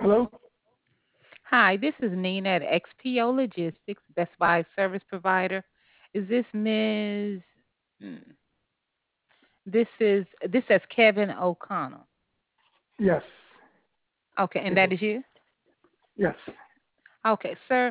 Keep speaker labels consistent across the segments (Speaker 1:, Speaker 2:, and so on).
Speaker 1: Hello?
Speaker 2: Hi, this is Nina at XPO Logistics, Best Buy service provider. Is this Ms. Hmm, this says Kevin O'Connell.
Speaker 1: Yes.
Speaker 2: Okay, and that
Speaker 1: Speaking.
Speaker 2: is you?
Speaker 1: Yes.
Speaker 2: Okay, sir.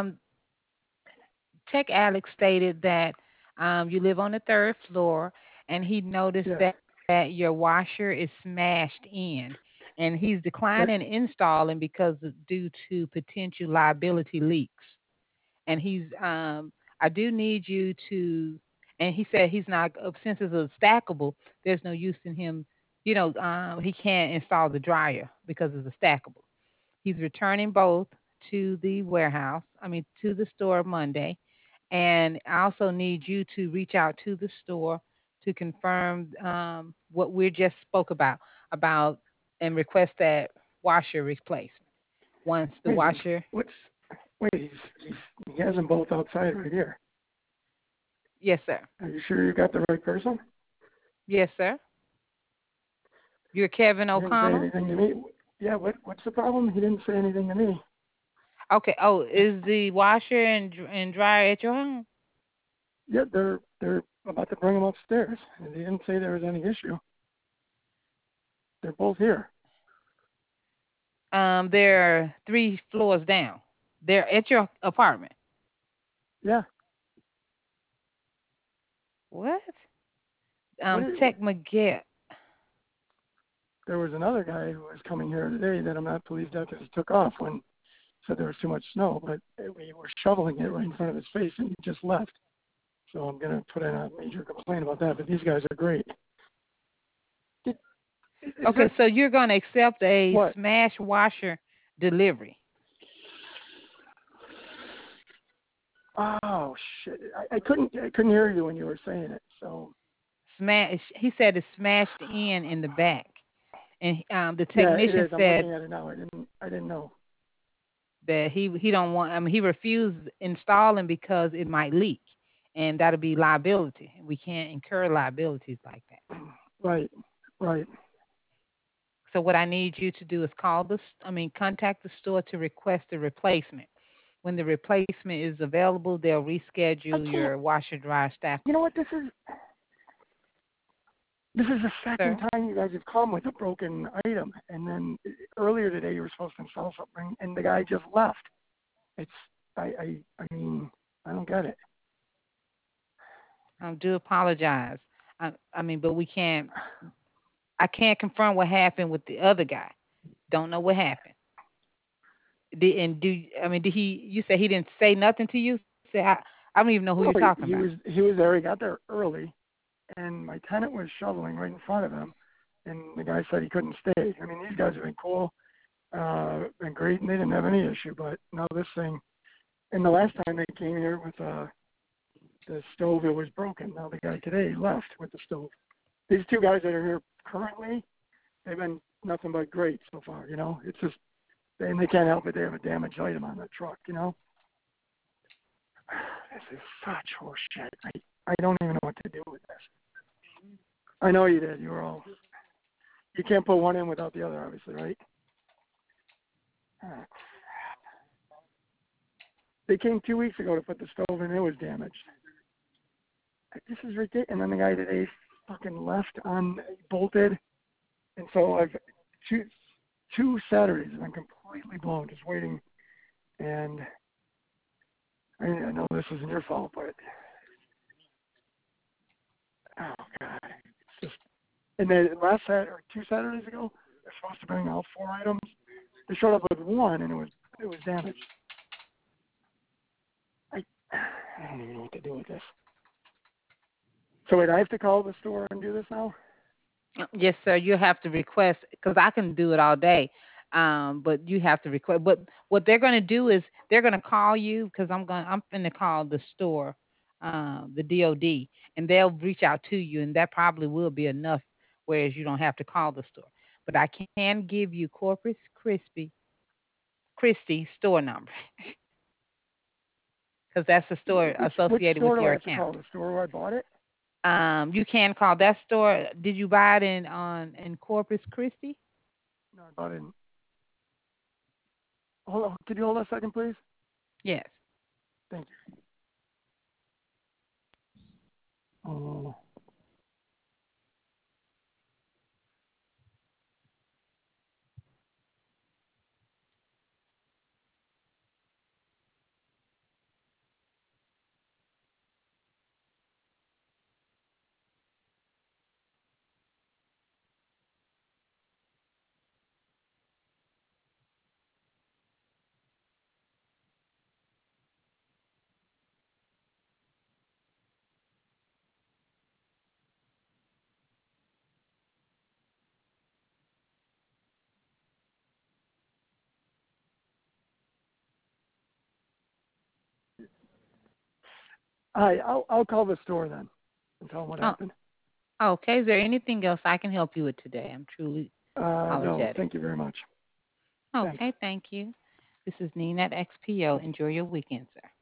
Speaker 2: Tech Alex stated that you live on the third floor, and he noticed
Speaker 1: Yes.
Speaker 2: that your washer is smashed in, and he's
Speaker 1: That,
Speaker 2: declining installing because due to potential liability leaks. And I do need you to, and he said he's not, since it's a stackable, there's no use in him, he can't install the dryer because it's a stackable. He's returning both to the warehouse, to the store Monday. And I also need you to reach out to the store to confirm what we just spoke about, and request that washer replacement. Once the
Speaker 1: wait,
Speaker 2: washer,
Speaker 1: what's, wait, he has them both outside right here.
Speaker 2: yes, sir.
Speaker 1: Are you sure you got the right person?
Speaker 2: Yes, sir. You're Kevin
Speaker 1: He didn't say
Speaker 2: O'Connell?
Speaker 1: anything to me. Yeah, what's the problem? He didn't say anything to me.
Speaker 2: Okay. Oh, is the washer and dryer at your home?
Speaker 1: Yeah, they're about to bring them upstairs. And he didn't say there was any issue. They're both here.
Speaker 2: They're 3 floors down. They're at your apartment.
Speaker 1: Yeah.
Speaker 2: What?
Speaker 1: What, is, what?
Speaker 2: Tech Miguel.
Speaker 1: There was another guy who was coming here today that I'm not pleased at because he took off when said there was too much snow, but we were shoveling it right in front of his face and he just left. So I'm going to put in a major complaint about that. But these guys are great. Did, is
Speaker 2: Okay,
Speaker 1: this
Speaker 2: so you're gonna accept a
Speaker 1: what?
Speaker 2: smash washer delivery.
Speaker 1: Oh shit! I couldn't hear you when you were saying it. So
Speaker 2: Smash. He said it's smashed in the back, and the
Speaker 1: yeah, it
Speaker 2: technician
Speaker 1: is. I'm
Speaker 2: said
Speaker 1: looking at it now. I didn't know.
Speaker 2: that he don't want. He refused installing because it might leak, and that'll be liability. We can't incur liabilities like that.
Speaker 1: Right, right.
Speaker 2: So what I need you to do is contact the store to request a replacement. When the replacement is available, they'll
Speaker 1: I
Speaker 2: reschedule
Speaker 1: can't.
Speaker 2: your washer dryer
Speaker 1: You know
Speaker 2: stackable.
Speaker 1: what this is? This is the second
Speaker 2: Sir,
Speaker 1: time you guys have come with a broken item, and then earlier today you were supposed to install something, and the guy just left. It's I mean I don't get it.
Speaker 2: I do apologize. But we can't. I can't confirm what happened with the other guy. Don't know what happened. Did he? You said he didn't say nothing to you. Say I don't even know who you're
Speaker 1: No,
Speaker 2: talking about.
Speaker 1: he was there. He got there early, and my tenant was shoveling right in front of him, and the guy said he couldn't stay. I mean, these guys have been cool, been great, and they didn't have any issue. But now this thing, and the last time they came here with the stove, it was broken. Now the guy today left with the stove. These two guys that are here currently, they've been nothing but great so far. It's just, and they can't help it. They have a damaged item on their truck. This is such horseshit. I don't even know what to do with this. I know you did. You can't put one in without the other, obviously, right? Oh, they came 2 weeks ago to put the stove in. It was damaged. This is ridiculous. And then the guy today fucking left bolted. And so I've two Saturdays have been completely blown, just waiting. And I know this isn't your fault, but oh god, it's just. And then last Saturday or 2 Saturdays ago, they're supposed to bring all 4 items. They showed up with one, and it was damaged. I I don't even know what to do with this. So wait, I have to call the store and do this now?
Speaker 2: Yes, sir. You have to request because I can do it all day. But you have to request. But what they're going to do is they're going to call you because I'm going to call the store, the DOD, and they'll reach out to you, and that probably will be enough, whereas you don't have to call the store. But I can give you Corpus Christi store number because that's the store
Speaker 1: Which
Speaker 2: associated with
Speaker 1: store do I
Speaker 2: your
Speaker 1: have to
Speaker 2: account.
Speaker 1: call? The store where I bought it?
Speaker 2: You can call that store. Did you buy it in Corpus Christi?
Speaker 1: No, I bought it. hold on. Could you hold a second, please?
Speaker 2: Yes.
Speaker 1: Thank you. Oh. Hi, I'll call the store then and tell them what
Speaker 2: Oh,
Speaker 1: happened.
Speaker 2: okay. Is there anything else I can help you with today? I'm truly
Speaker 1: No,
Speaker 2: apologetic.
Speaker 1: thank you very much. Thanks.
Speaker 2: Okay, thank you. This is Nina at XPO. Enjoy your weekend, sir.